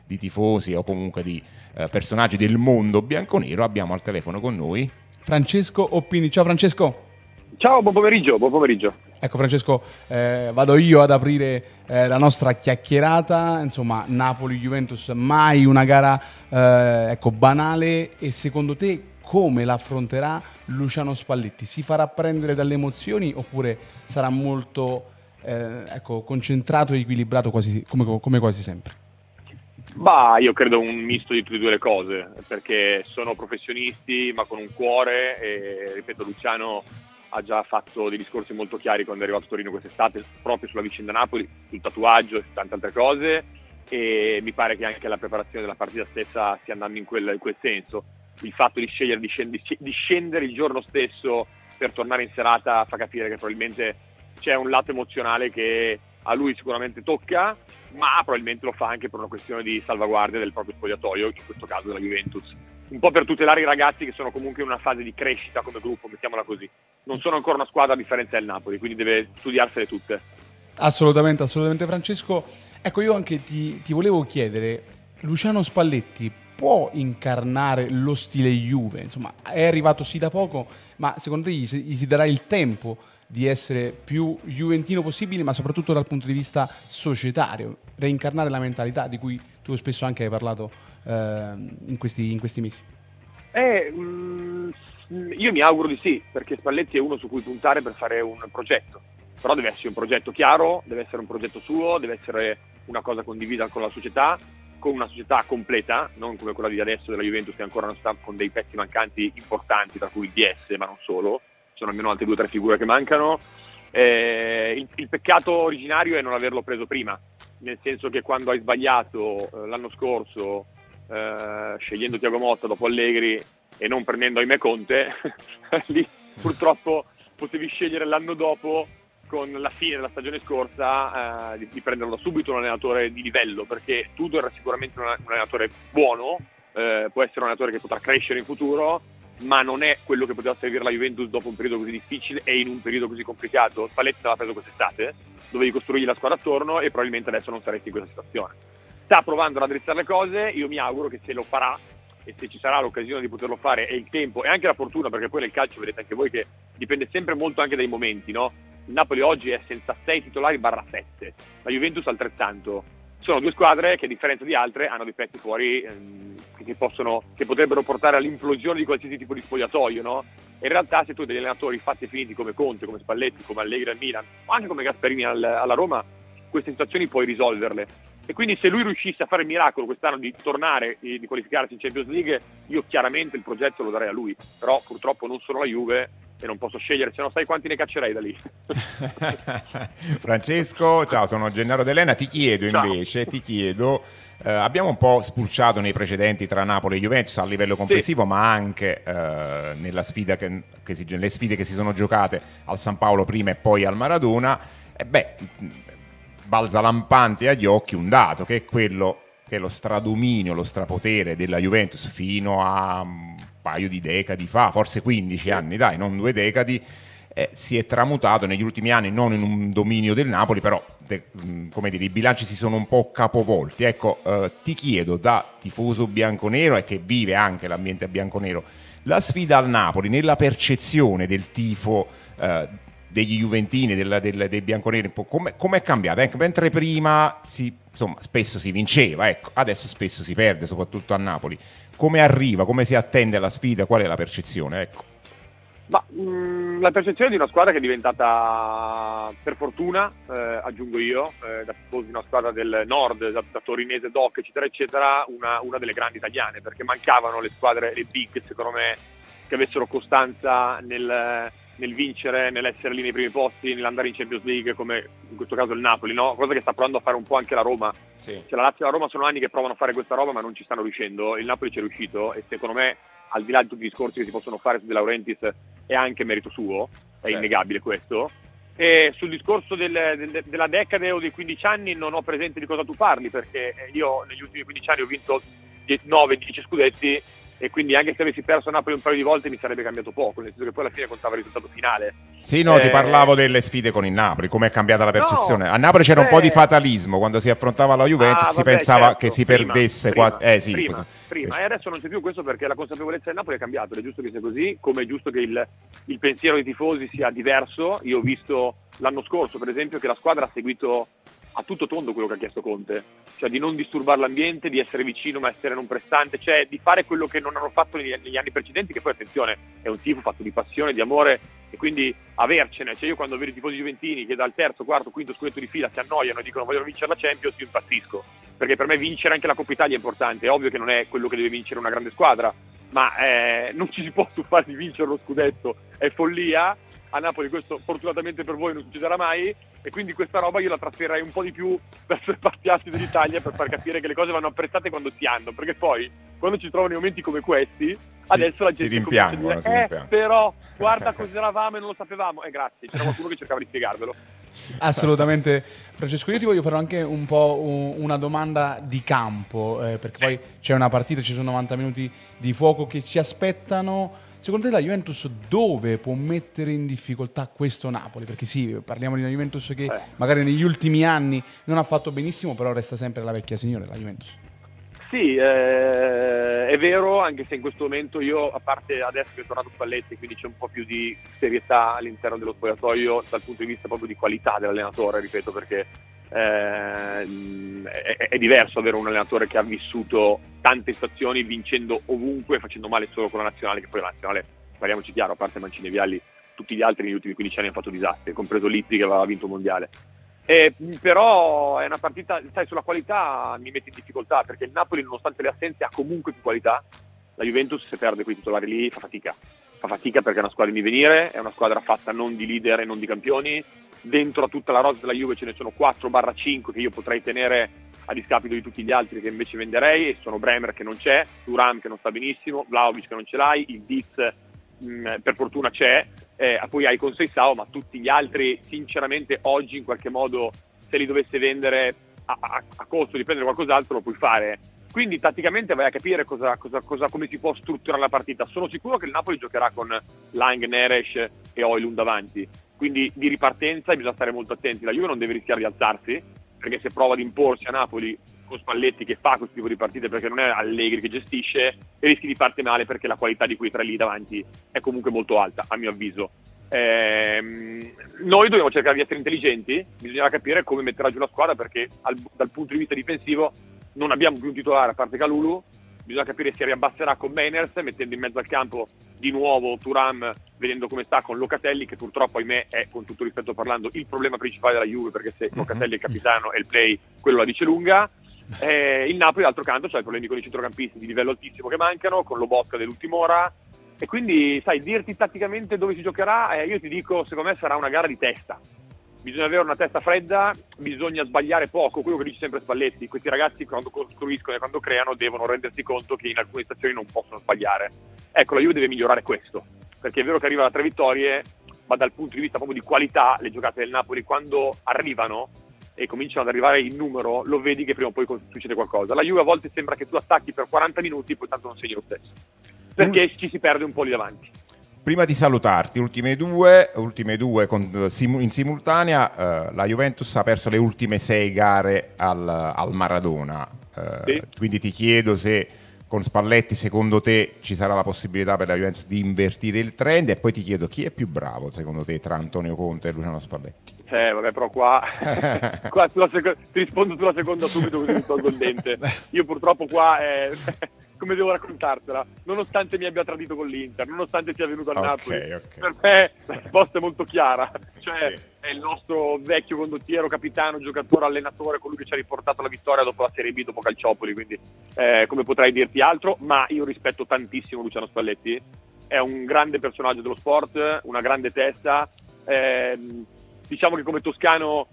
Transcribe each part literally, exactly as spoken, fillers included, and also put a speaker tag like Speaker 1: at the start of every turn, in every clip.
Speaker 1: di tifosi o comunque di eh, personaggi del mondo bianconero, abbiamo al telefono con noi
Speaker 2: Francesco Oppini. Ciao Francesco.
Speaker 3: Ciao, buon pomeriggio, buon pomeriggio.
Speaker 2: Ecco Francesco, eh, vado io ad aprire eh, la nostra chiacchierata. Insomma, Napoli-Juventus, mai una gara eh, ecco, banale. E secondo te come l'affronterà Luciano Spalletti? Si farà prendere dalle emozioni oppure sarà molto eh, ecco, concentrato e equilibrato quasi, come, come quasi sempre?
Speaker 3: Bah, io credo un misto di tutte e due le cose, perché sono professionisti ma con un cuore e, ripeto, Luciano ha già fatto dei discorsi molto chiari quando è arrivato a Torino quest'estate proprio sulla vicenda Napoli, sul tatuaggio e su tante altre cose, e mi pare che anche la preparazione della partita stessa stia andando in quel, in quel senso. Il fatto di scegliere di, scend- di scendere il giorno stesso per tornare in serata fa capire che probabilmente c'è un lato emozionale che a lui sicuramente tocca, ma probabilmente lo fa anche per una questione di salvaguardia del proprio spogliatoio, in questo caso della Juventus. Un po' per tutelare i ragazzi che sono comunque in una fase di crescita come gruppo, mettiamola così. Non sono ancora una squadra a differenza del Napoli, quindi deve studiarsele tutte.
Speaker 2: Assolutamente, assolutamente Francesco. Ecco, io anche ti, ti volevo chiedere, Luciano Spalletti può incarnare lo stile Juve? Insomma, è arrivato sì da poco, ma secondo te gli si, gli si darà il tempo di essere più juventino possibile, ma soprattutto dal punto di vista societario, reincarnare la mentalità di cui tu spesso anche hai parlato eh, in, questi, in questi mesi?
Speaker 3: Eh, mh, io mi auguro di sì, perché Spalletti è uno su cui puntare per fare un progetto, però deve essere un progetto chiaro, deve essere un progetto suo, deve essere una cosa condivisa con la società, con una società completa, non come quella di adesso della Juventus, che è ancora una società con dei pezzi mancanti importanti, tra cui il D S, ma non solo. Sono almeno altre due o tre figure che mancano. Eh, il, il peccato originario è non averlo preso prima, nel senso che quando hai sbagliato eh, l'anno scorso eh, scegliendo Thiago Motta dopo Allegri e non prendendo ahimè Conte, lì purtroppo potevi scegliere l'anno dopo, con la fine della stagione scorsa, eh, di, di prenderlo subito un allenatore di livello, perché Tudor era sicuramente un, un allenatore buono, eh, può essere un allenatore che potrà crescere in futuro, ma non è quello che poteva servire la Juventus dopo un periodo così difficile e in un periodo così complicato. Spalletti l'aveva preso quest'estate, dovevi costruirgli la squadra attorno e probabilmente adesso non saresti in questa situazione. Sta provando a raddrizzare le cose, io mi auguro che se lo farà e se ci sarà l'occasione di poterlo fare e il tempo e anche la fortuna, perché poi nel calcio vedete anche voi che dipende sempre molto anche dai momenti, no? Il Napoli oggi è senza sei titolari barra sette, la Juventus altrettanto. Sono due squadre che a differenza di altre hanno dei pezzi fuori ehm, che, possono, che potrebbero portare all'implosione di qualsiasi tipo di spogliatoio, no? In realtà se tu hai degli allenatori fatti e finiti come Conte, come Spalletti, come Allegri al Milan, o anche come Gasperini al, alla Roma, queste situazioni puoi risolverle. E quindi se lui riuscisse a fare il miracolo quest'anno di tornare e di qualificarsi in Champions League, io chiaramente il progetto lo darei a lui, però purtroppo non sono la Juve e non posso scegliere, se no sai quanti ne caccerei da lì.
Speaker 1: Francesco, ciao, sono Gennaro D'Elena, ti chiedo invece, ciao. ti chiedo, eh, abbiamo un po' spulciato nei precedenti tra Napoli e Juventus a livello complessivo, sì, ma anche eh, nella sfida che, che si, le sfide che si sono giocate al San Paolo prima e poi al Maradona, e beh, balza lampante agli occhi un dato, che è quello che è lo stradominio, lo strapotere della Juventus fino a un paio di decadi fa, forse quindici anni, dai, non due decadi, eh, si è tramutato negli ultimi anni non in un dominio del Napoli, però de, come dire, i bilanci si sono un po' capovolti. Ecco, eh, ti chiedo, da tifoso bianconero e che vive anche l'ambiente bianconero, la sfida al Napoli nella percezione del tifo eh, degli juventini, del, del, dei bianconeri, come è cambiata? Ecco, mentre prima si, insomma, spesso si vinceva, ecco, adesso spesso si perde, soprattutto a Napoli. Come arriva, come si attende alla sfida, qual è la percezione? Ecco.
Speaker 3: Ma, mh, la percezione di una squadra che è diventata, per fortuna, eh, aggiungo io, eh, da tifoso di una squadra del nord, da, da torinese doc, eccetera, eccetera, una, una delle grandi italiane, perché mancavano le squadre, le big, secondo me, che avessero costanza nel... nel vincere, nell'essere lì nei primi posti, nell'andare in Champions League, come in questo caso il Napoli, no? Cosa che sta provando a fare un po' anche la Roma.
Speaker 1: Sì.
Speaker 3: Cioè, la Lazio e la Roma sono anni che provano a fare questa roba ma non ci stanno riuscendo. Il Napoli ci è riuscito e secondo me, al di là di tutti i discorsi che si possono fare su De Laurentiis, è anche merito suo, è
Speaker 1: certo.
Speaker 3: innegabile questo. E sul discorso del, del, della decade o dei quindici anni non ho presente di cosa tu parli, perché io negli ultimi quindici anni ho vinto nove dieci scudetti e quindi anche se avessi perso a Napoli un paio di volte mi sarebbe cambiato poco, nel senso che poi alla fine contava il risultato finale.
Speaker 1: Sì, no,
Speaker 3: eh...
Speaker 1: ti parlavo delle sfide con il Napoli, come è cambiata la percezione.
Speaker 3: No,
Speaker 1: a Napoli c'era
Speaker 3: beh...
Speaker 1: un po' di fatalismo, quando si affrontava la Juventus
Speaker 3: ah,
Speaker 1: si
Speaker 3: vabbè,
Speaker 1: pensava
Speaker 3: certo,
Speaker 1: che si
Speaker 3: prima,
Speaker 1: perdesse
Speaker 3: prima,
Speaker 1: quasi... Eh sì,
Speaker 3: prima,
Speaker 1: così.
Speaker 3: prima. E adesso non c'è più questo perché la consapevolezza del Napoli è cambiata, ed è giusto che sia così, come è giusto che il, il pensiero dei tifosi sia diverso. Io ho visto l'anno scorso, per esempio, che la squadra ha seguito a tutto tondo quello che ha chiesto Conte, cioè di non disturbare l'ambiente, di essere vicino ma essere non prestante, cioè di fare quello che non hanno fatto negli, negli anni precedenti, che poi attenzione è un tifo fatto di passione, di amore, e quindi avercene. Cioè io quando vedo i tifosi juventini che dal terzo, quarto, quinto scudetto di fila si annoiano e dicono vogliono vincere la Champions, io impazzisco, perché per me vincere anche la Coppa Italia è importante. È ovvio che non è quello che deve vincere una grande squadra, ma eh, non ci si può stufare di vincere lo scudetto, è follia. A Napoli questo fortunatamente per voi non succederà mai, e quindi questa roba io la trasferirei un po' di più verso le parti alte dell'Italia per far capire che le cose vanno apprezzate quando si hanno, perché poi quando ci trovano i momenti come questi, sì, adesso la gente comincia a dire
Speaker 1: si
Speaker 3: eh però guarda cosa eravamo e non lo sapevamo, e eh, grazie, c'era qualcuno che cercava di spiegarvelo.
Speaker 2: Assolutamente. Francesco, io ti voglio fare anche un po' un, una domanda di campo, eh, perché poi c'è una partita, ci sono novanta minuti di fuoco che ci aspettano. Secondo te la Juventus dove può mettere in difficoltà questo Napoli? Perché sì, parliamo di una Juventus che
Speaker 3: eh.
Speaker 2: magari negli ultimi anni non ha fatto benissimo, però resta sempre la vecchia signora, la Juventus.
Speaker 3: Sì, eh, è vero, anche se in questo momento io, a parte adesso che è tornato Spalletti, quindi c'è un po' più di serietà all'interno dello spogliatoio dal punto di vista proprio di qualità dell'allenatore, ripeto, perché eh, è, è diverso avere un allenatore che ha vissuto tante stazioni vincendo ovunque, facendo male solo con la nazionale, che poi la nazionale, parliamoci chiaro, a parte Mancini e Vialli, tutti gli altri negli ultimi quindici anni hanno fatto disastri, compreso Lippi che aveva vinto il mondiale. Eh, però è una partita, sai, sulla qualità mi mette in difficoltà, perché il Napoli, nonostante le assenze, ha comunque più qualità. La Juventus, se perde quei titolari lì, fa fatica. Fa fatica perché è una squadra in divenire, è una squadra fatta non di leader e non di campioni. Dentro a tutta la rosa della Juve ce ne sono quattro cinque che io potrei tenere a discapito di tutti gli altri che invece venderei, e sono Bremer che non c'è, Thuram che non sta benissimo, Vlahovic che non ce l'hai, il Diz mh, per fortuna c'è, eh, poi hai Conceição, ma tutti gli altri sinceramente oggi in qualche modo, se li dovesse vendere a, a, a costo di prendere qualcos'altro, lo puoi fare. Quindi tatticamente vai a capire cosa, cosa, cosa, come si può strutturare la partita. Sono sicuro che il Napoli giocherà con Lang, Neres e Højlund davanti, quindi di ripartenza bisogna stare molto attenti. La Juve non deve rischiare di alzarsi, perché se prova ad imporsi a Napoli con Spalletti, che fa questo tipo di partite perché non è Allegri che gestisce, e rischi di parte male perché la qualità di quei tre lì davanti è comunque molto alta, a mio avviso. Ehm, noi dobbiamo cercare di essere intelligenti, bisognerà capire come metterà giù la squadra, perché al, dal punto di vista difensivo non abbiamo più un titolare a parte Kalulu. Bisogna capire se riabbasserà con Meiners, mettendo in mezzo al campo di nuovo Thuram, vedendo come sta con Locatelli, che purtroppo ahimè è, con tutto rispetto parlando, il problema principale della Juve, perché se Locatelli è il capitano e il play, quello la dice lunga. Eh, il Napoli d'altro canto c'ha i problemi con i centrocampisti di livello altissimo che mancano, con Lobotka dell'ultima ora, e quindi sai, dirti tatticamente dove si giocherà, eh, io ti dico, secondo me sarà una gara di testa. Bisogna avere una testa fredda, bisogna sbagliare poco, quello che dice sempre Spalletti: questi ragazzi quando costruiscono e quando creano devono rendersi conto che in alcune stazioni non possono sbagliare. Ecco, la Juve deve migliorare questo, perché è vero che arriva da tre vittorie, ma dal punto di vista proprio di qualità le giocate del Napoli, quando arrivano e cominciano ad arrivare in numero, lo vedi che prima o poi succede qualcosa. La Juve a volte sembra che tu attacchi per quaranta minuti e poi tanto non segni lo stesso, perché mm. ci si perde un po' lì davanti.
Speaker 1: Prima di salutarti, ultime due, ultime due con, in simultanea, eh, la Juventus ha perso le ultime sei gare al, al Maradona, eh, sì. Quindi ti chiedo se con Spalletti secondo te ci sarà la possibilità per la Juventus di invertire il trend, e poi ti chiedo chi è più bravo secondo te tra Antonio Conte e Luciano Spalletti.
Speaker 3: Eh vabbè, però qua, qua sulla seco- ti rispondo sulla seconda subito così mi tolgo il dente. Io purtroppo qua eh, come devo raccontartela, nonostante mi abbia tradito con l'Inter, nonostante sia venuto al
Speaker 1: okay,
Speaker 3: Napoli,
Speaker 1: okay.
Speaker 3: Per me la risposta è molto chiara, cioè
Speaker 1: sì.
Speaker 3: È il nostro vecchio condottiero, capitano, giocatore, allenatore, colui che ci ha riportato la vittoria dopo la Serie B, dopo Calciopoli, quindi eh, come potrei dirti altro, ma io rispetto tantissimo Luciano Spalletti, è un grande personaggio dello sport, una grande testa, eh, diciamo che come toscano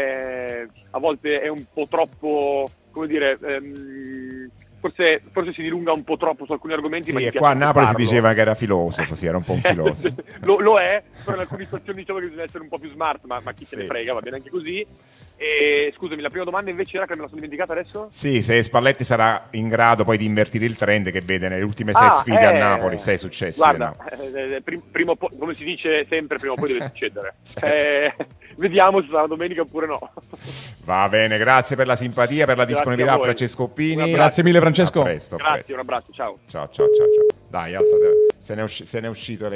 Speaker 3: eh, a volte è un po' troppo, come dire, ehm, forse, forse si dilunga un po' troppo su alcuni argomenti.
Speaker 1: Sì,
Speaker 3: ma
Speaker 1: e qua a Napoli si diceva che era filosofo, sì, era un po' un filosofo.
Speaker 3: lo, lo è, però in alcune situazioni diciamo che bisogna essere un po' più smart, ma, ma chi se
Speaker 1: sì.
Speaker 3: ne frega, va bene anche così. E scusami, la prima domanda invece era che me la sono dimenticata adesso?
Speaker 1: Sì, se Spalletti sarà in grado poi di invertire il trend che vede nelle ultime sei
Speaker 3: Ah,
Speaker 1: sfide
Speaker 3: eh,
Speaker 1: a Napoli, sei successi.
Speaker 3: Guarda,
Speaker 1: a
Speaker 3: eh, prim- prima o poi, come si dice sempre, prima o poi deve succedere.
Speaker 1: Certo.
Speaker 3: Eh, vediamo se sarà domenica oppure no.
Speaker 1: Va bene, grazie per la simpatia, per la
Speaker 3: Grazie
Speaker 1: disponibilità
Speaker 3: a voi.
Speaker 1: Francesco
Speaker 3: Un
Speaker 1: Oppini.
Speaker 3: abbraccio.
Speaker 2: Grazie mille Francesco.
Speaker 1: A presto, a
Speaker 3: Grazie,
Speaker 1: presto.
Speaker 3: un abbraccio, ciao.
Speaker 1: Ciao, ciao, ciao, ciao. Dai, alzate. Se ne è usci- se ne è uscito